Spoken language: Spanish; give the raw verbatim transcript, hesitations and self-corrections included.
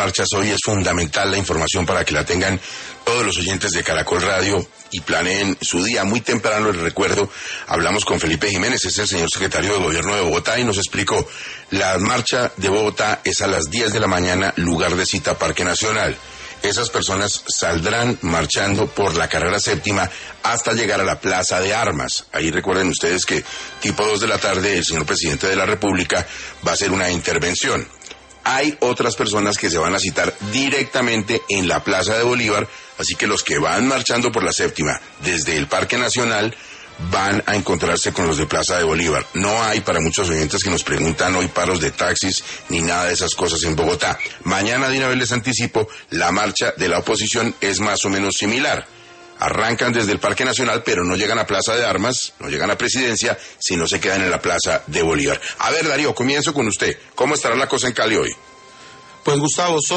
marchas hoy. Es fundamental la información para que la tengan todos los oyentes de Caracol Radio y planeen su día. Muy temprano, les recuerdo, hablamos con Felipe Jiménez, es el señor secretario de Gobierno de Bogotá, y nos explicó, la marcha de Bogotá es a las diez de la mañana, lugar de cita Parque Nacional. Esas personas saldrán marchando por la carrera séptima hasta llegar a la Plaza de Armas. Ahí recuerden ustedes que tipo dos de la tarde el señor presidente de la República va a hacer una intervención. Hay otras personas que se van a citar directamente en la Plaza de Bolívar, así que los que van marchando por la séptima desde el Parque Nacional van a encontrarse con los de Plaza de Bolívar. No hay, para muchos oyentes que nos preguntan, hoy paros de taxis ni nada de esas cosas en Bogotá. Mañana, de una vez les anticipo, la marcha de la oposición es más o menos similar. Arrancan desde el Parque Nacional, pero no llegan a Plaza de Armas, no llegan a Presidencia, sino se quedan en la Plaza de Bolívar. A ver, Darío, comienzo con usted. ¿Cómo estará la cosa en Cali hoy? Pues, Gustavo,